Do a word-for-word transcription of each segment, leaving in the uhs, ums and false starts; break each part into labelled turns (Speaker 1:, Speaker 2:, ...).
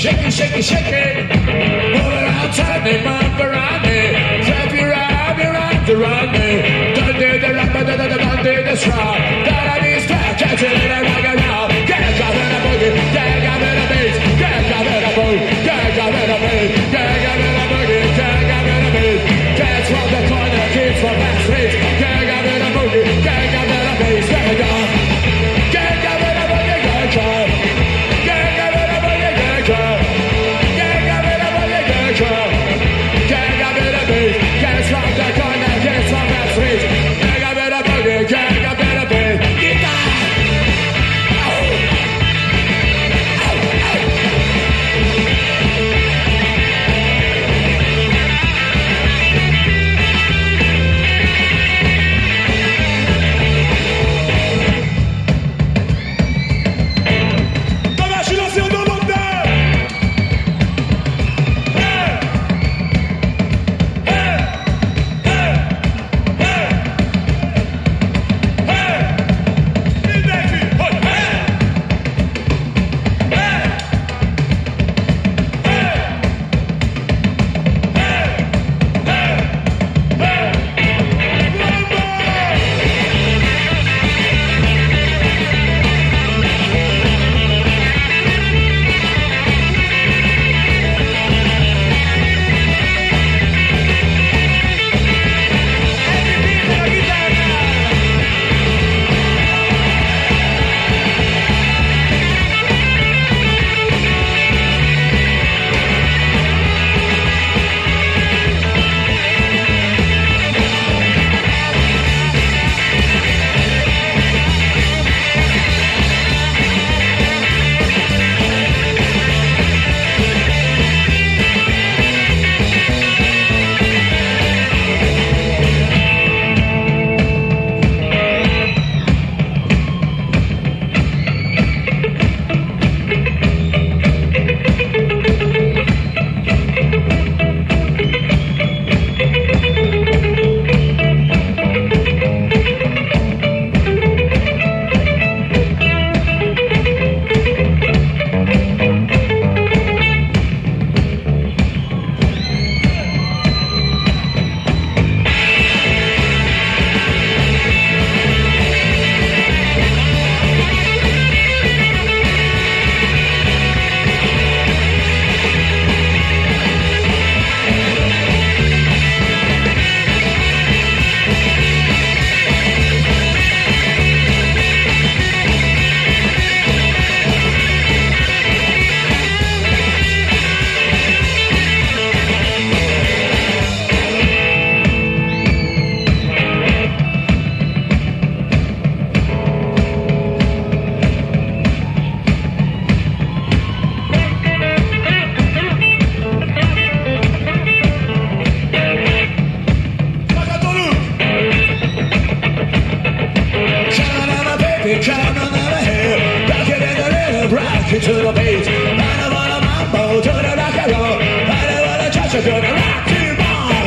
Speaker 1: Shake it, shake it, shake it. Move around, turn it, move around me. Clap your arm, your arms around me. Don't do the rap, don't do the, don't do the straw. That I need to catch it in a rock and roll. Get up in a boogie, get up in a beat. Get up in a boogie, get up in a beat. Get up in a boogie, get up in a beat. Kids from the corner, kids from back street. Get up in a boogie, get up in a beat. Let me go. Get up in a boogie, get up. Get up in a boogie, get up. Get up in a boogie, get up. Get up in a beat. Kids from the corner, kids from back street. Get up in a boogie, get up in a beat. Get up. To the beat, I don't wanna mambo to the rock and roll. I don't wanna touch it to the rock to ball.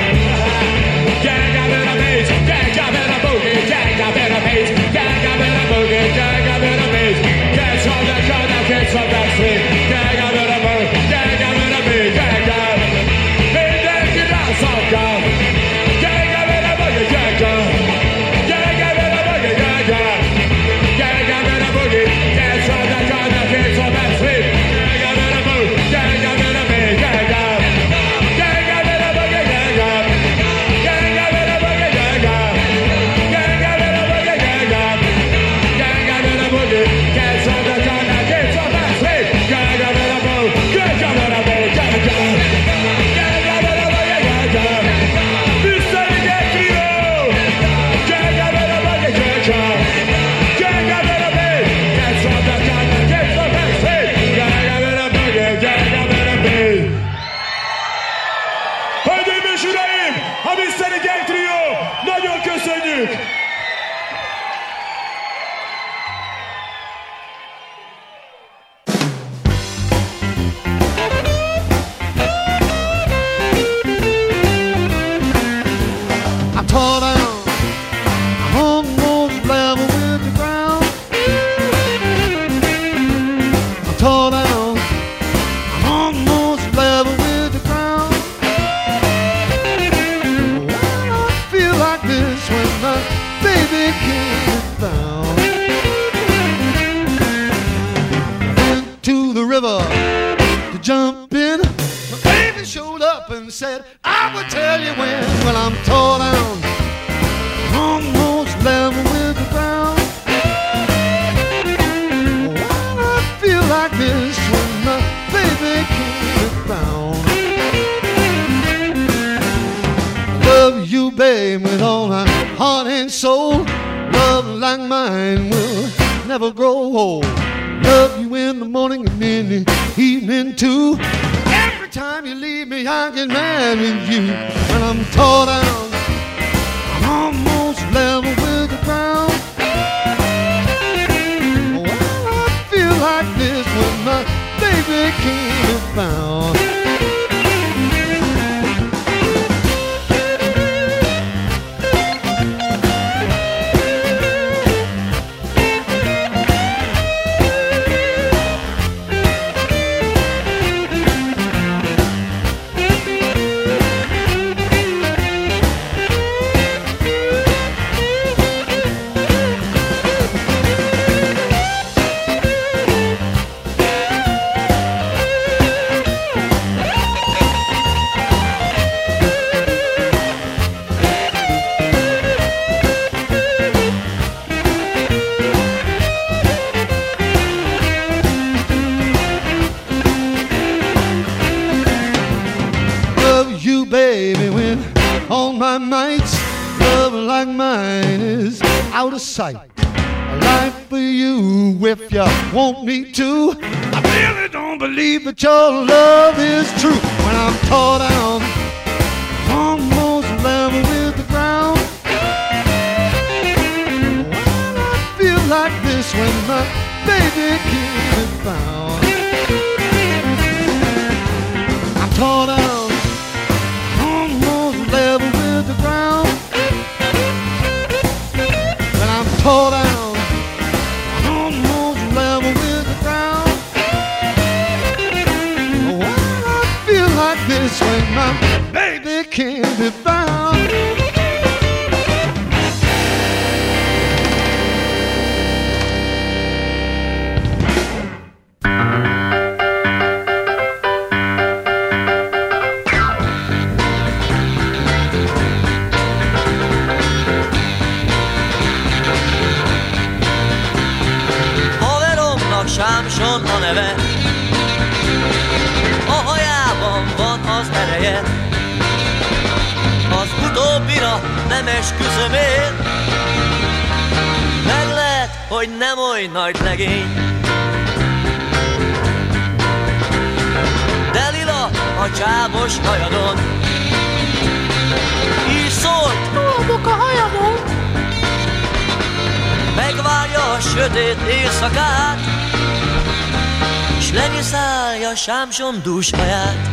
Speaker 1: Gang up in a beat, gang up in a boogie, gang up in a beat, gang up in a boogie, gang up in a beat. Kids from the corner, kids from the street, gang up in a boogie, gang up in a beat, gang up. Beat the kid out, song up. Gang up in a boogie, gang up. Gang up in a boogie, gang up. Gang up in a boogie, kids from the corner, kids from the street. Gang up in a boogie, gang up in a beat, gang up. Gang up
Speaker 2: been. My baby showed up and said, I would tell you when. Well, I'm tore down, almost level with the ground. Why I feel like this when my baby came to town? Love you, babe, with all my heart and soul. Love like mine will never grow old. Love you in the morning and in the evening too. Every time you leave me, I get mad with you. When I'm tore down, I'm almost level with the ground. Well, I feel like this when my baby came to town. Out of sight, a life for you if you want me to. I really don't believe that your love is true. When I'm tore down, almost level with the ground. Well, I feel like this when my baby came and found. I'm tore down, almost level with the ground. Tore down, almost level with the ground. Well, I feel like this when my baby can't be found.
Speaker 3: Sámson a neve, a hajában van az ereje, az utóbbira nem esküszöm én, meg lehet, hogy nem oly nagy legény. De lila a csábos hajadon, így szólt, hallok a hajadon, megvárja a sötét éjszakát, s lenyiszálja Sámson dús haját.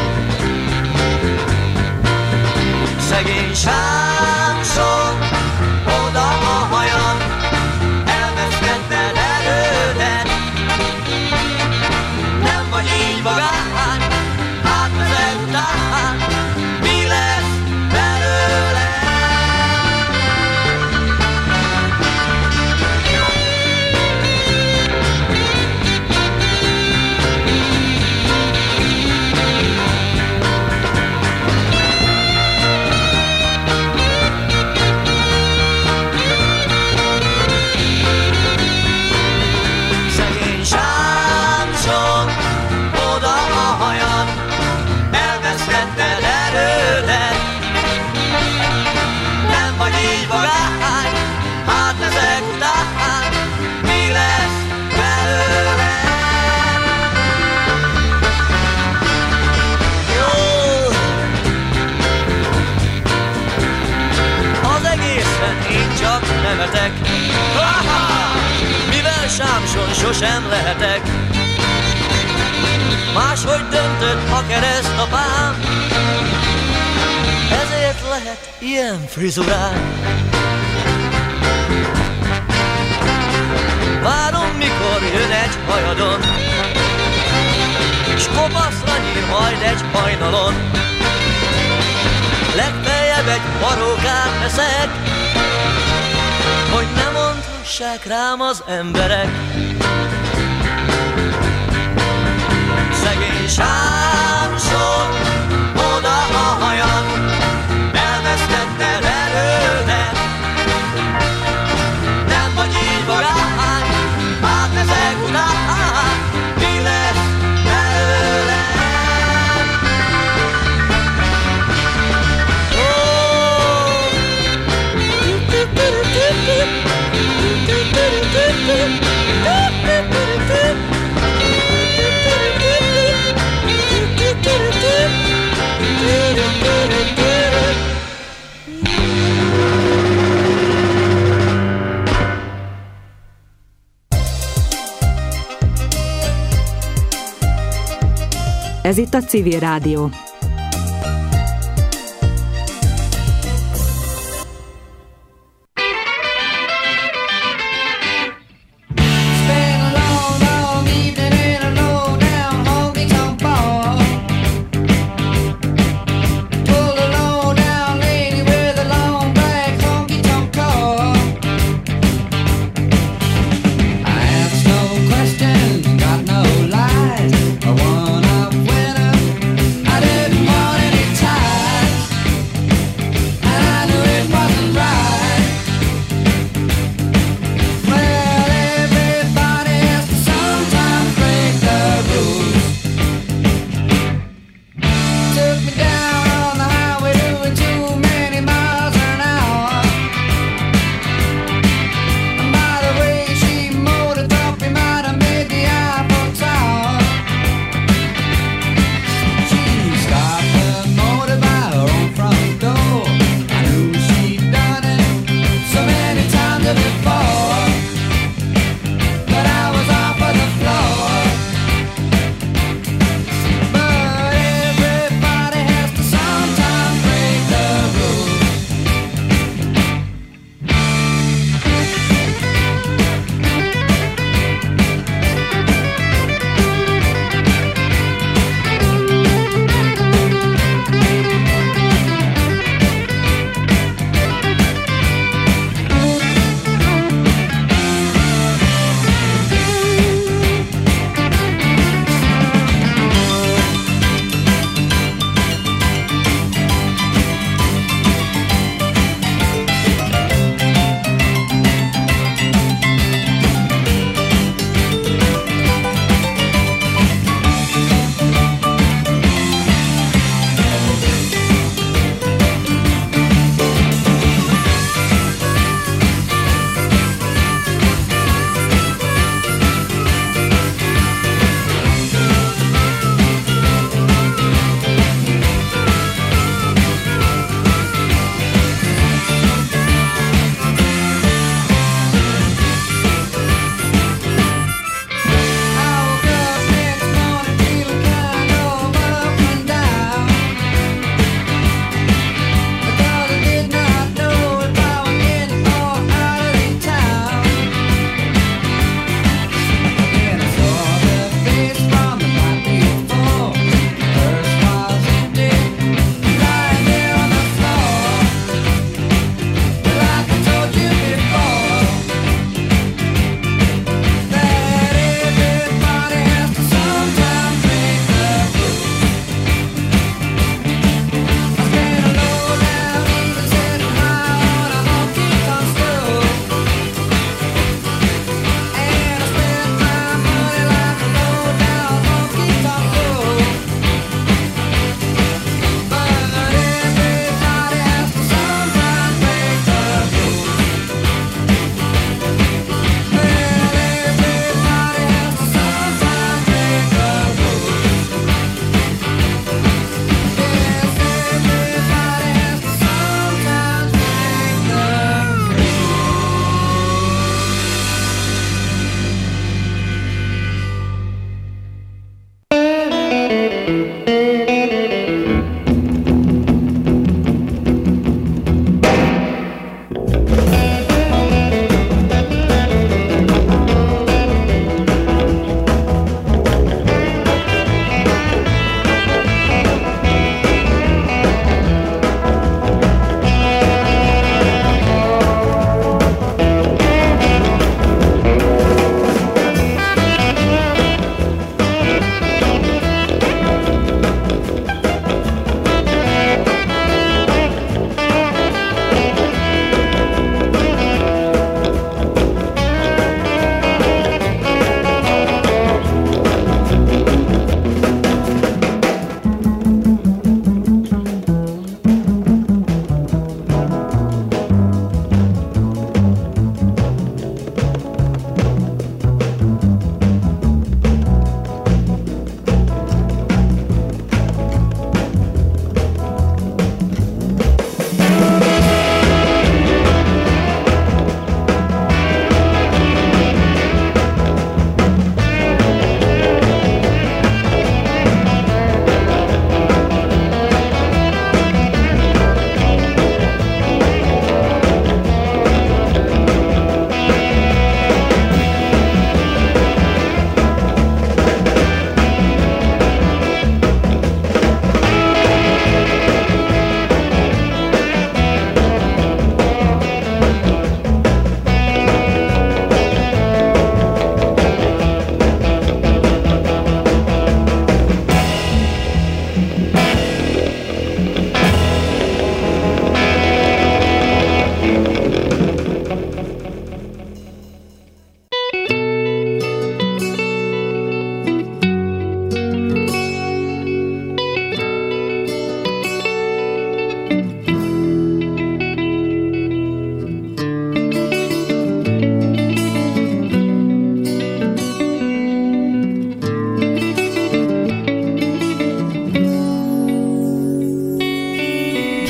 Speaker 3: Szegény Sámson, oda a hajam, elvesztetted erődet. Nem vagy így magány, átvezet után, mi lesz belőle? Mivel Sámson sosem lehetek, máshogy döntött a keresztapám, ezért lehet ilyen frizurám. Várom, mikor jön egy hajadon, s kopaszra nyír majd egy hajnalon. Legfeljebb egy parókát eszek, hogy ne mondhassák rám az emberek. Szegény Sámson, oda a hajam, elvesztette erődet. Nem vagy így vagány, hát ezek után mi lesz belőlem?
Speaker 4: Ez itt a Civil Rádió.
Speaker 5: Got no lies. I wanna win 'em. I did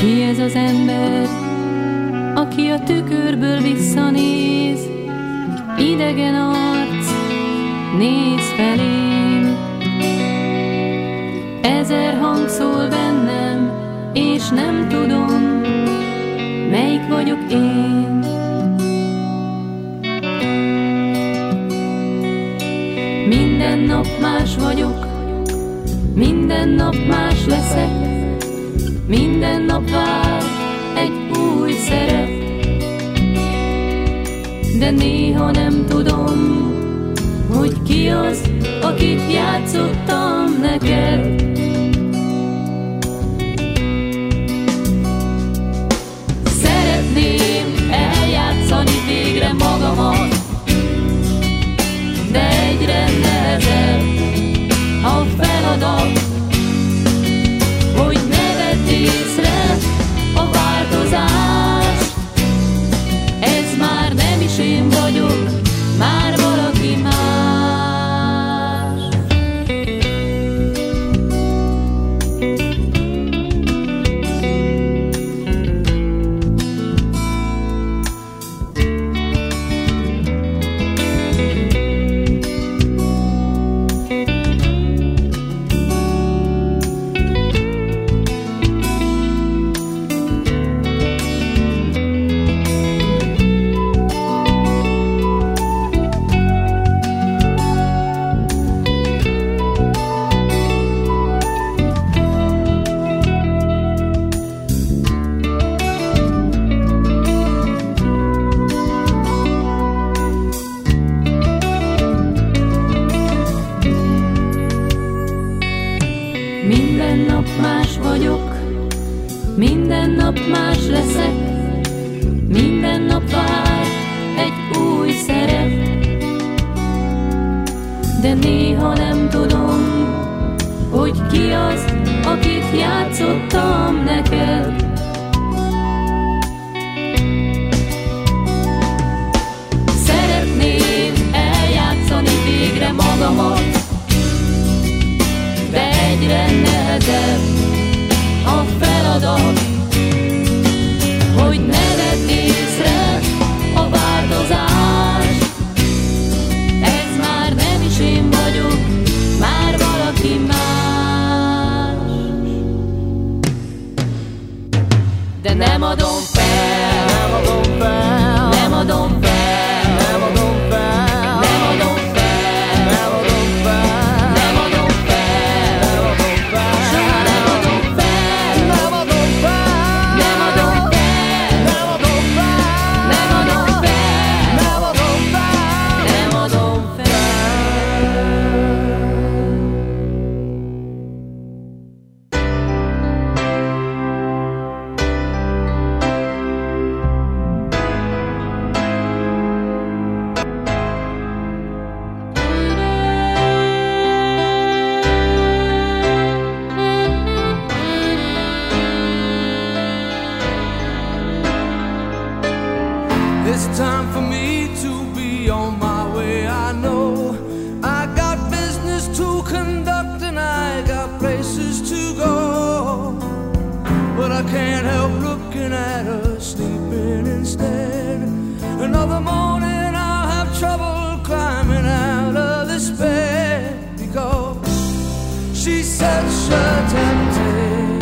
Speaker 5: Ki ez az ember, aki a tükörből visszanéz? Idegen arc, néz felém. Ezer hang szól bennem, és nem tudom, melyik vagyok én. Minden nap más vagyok, minden nap más leszek, minden nap vár egy új szerep. De néha nem tudom, hogy ki az, akit játszottam neked. Szeretném eljátszani végre magamat, de egyre nehezebb a feladat, hogy ne vedd észre a változást. Ez már nem is én vagyok, már valaki más. Minden nap más leszek, minden nap vár egy új szerep. De néha nem tudom, hogy ki az, akit játszottam neked. Szeretném eljátszani végre magamat, de egyre nehezebb a feladat, hogy ne vedd észre a változást. Ez már nem is én vagyok, már valaki más. De nem adom fel, nem adom fel, nem adom fel, nem adom fel, nem adom fel, nem adom fel, nem adom fel, nem adom fel, soha nem adom fel, nem adom fel, nem adom fel, nem adom fel, nem adom fel, nem adom fel, nem adom fel.
Speaker 6: It's time for me to be on my way. I know I got business to conduct and I got places to go, but I can't help looking at her sleeping instead. Another morning I'll have trouble climbing out of this bed, because she's such a temptation.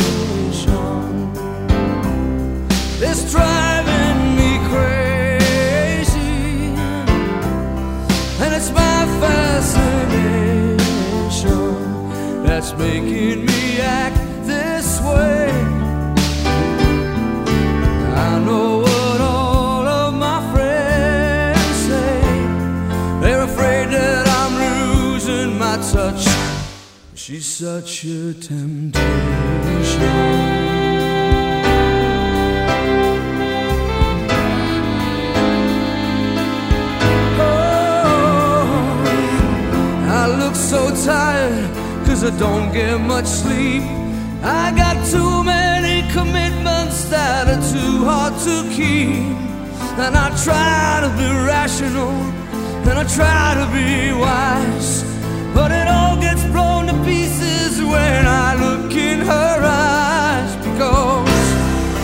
Speaker 6: It's driving me crazy, and it's my fascination that's making me act this way. I know what all of my friends say. They're afraid that I'm losing my touch. She's such a temptation. So tired, cause I don't get much sleep. I got too many commitments that are too hard to keep. And I try to be rational, and I try to be wise, but it all gets blown to pieces when I look in her eyes. Because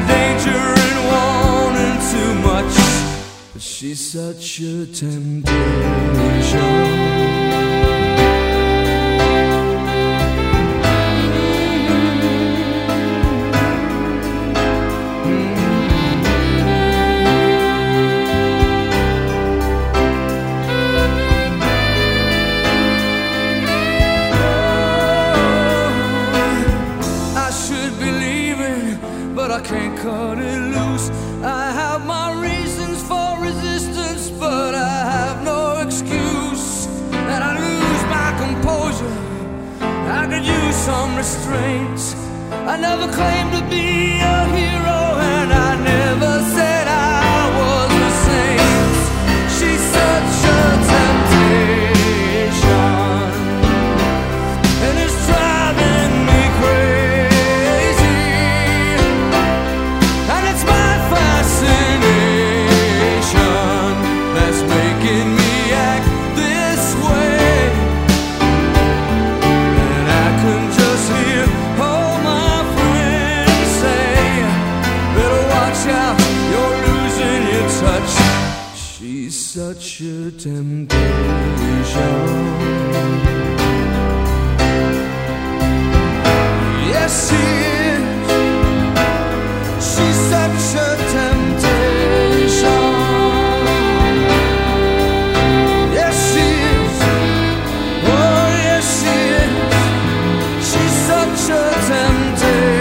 Speaker 6: danger and wanting too much. But she's such a temptation. I can't cut it loose. I have my reasons for resistance, but I have no excuse. And I lose my composure. I could use some restraint. I never claimed to be a hero, and I never said I was a saint. She's such a temptation, and it's driving me crazy. Such a temptation. Yes, she is. She's such a temptation. Yes, she is. Oh, yes, she is. She's such a temptation.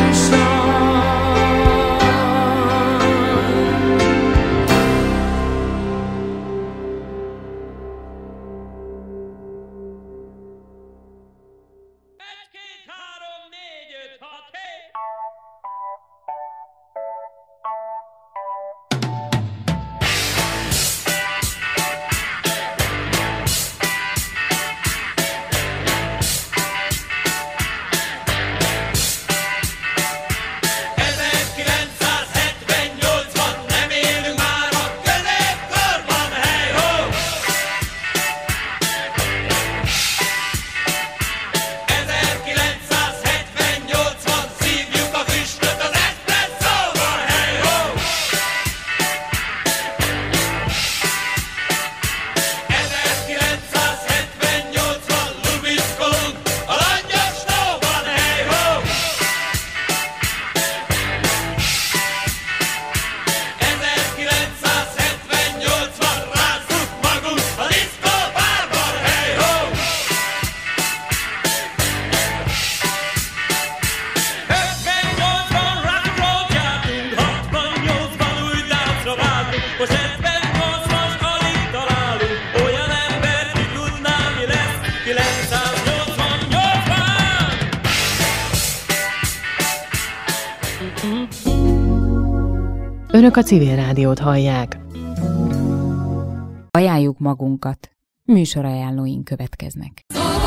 Speaker 7: Önök a Civil Rádiót hallják.
Speaker 8: Ajánljuk magunkat. Műsorajánlóink következnek.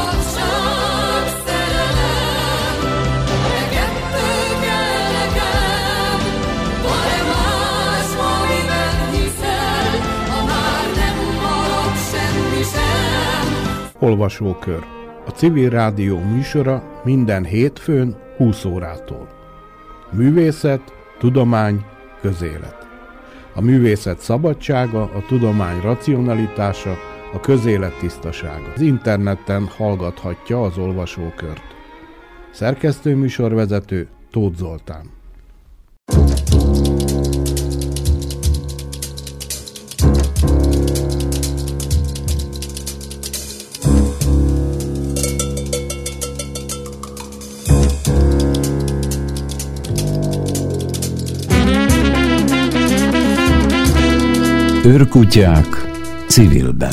Speaker 9: Olvasókör. A Civil Rádió műsora minden hétfőn húsz órától. Művészet, tudomány, közélet. A művészet szabadsága, a tudomány racionalitása, a közélet tisztasága. Az interneten hallgathatja az olvasókört. Szerkesztő műsorvezető Tóth Zoltán.
Speaker 10: Őrkutyák civilben.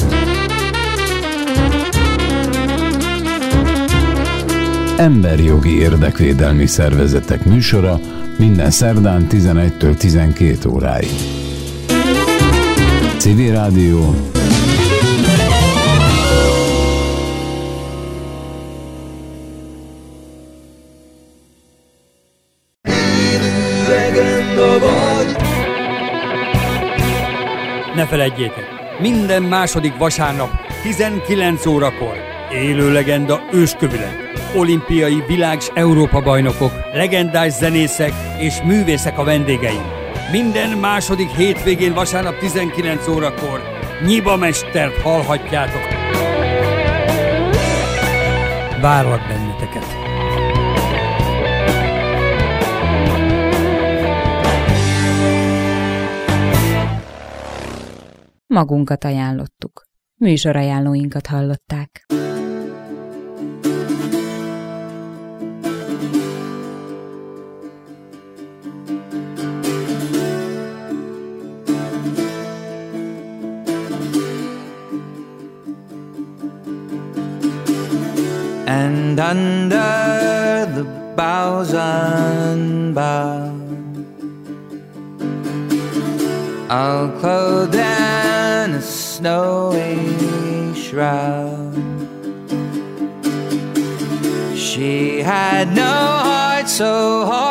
Speaker 10: Emberjogi érdekvédelmi szervezetek műsora minden szerdán tizenegytől tizenkét óráig. Civil Rádió.
Speaker 11: Ne feledjétek, minden második vasárnap tizenkilenc órakor élő legenda őskövület. olimpiai, világ- és Európa-bajnokok, legendás zenészek és művészek a vendégeim. Minden második hétvégén vasárnap tizenkilenc órakor Nyiba Mestert hallhatjátok. Várlak benneteket!
Speaker 8: Magunkat ajánlottuk. Műsorajánlóinkat hallották.
Speaker 6: And under the boughs unbound, all clothed in a snowy shroud, she had no heart so hard